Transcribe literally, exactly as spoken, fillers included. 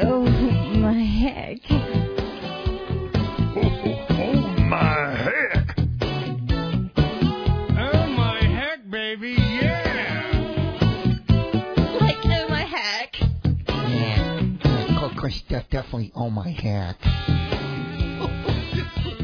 Oh, my heck. Oh, my heck. Oh, my heck, baby, yeah. Like, oh, my heck. Yeah, yeah, of course, definitely. Oh my heck.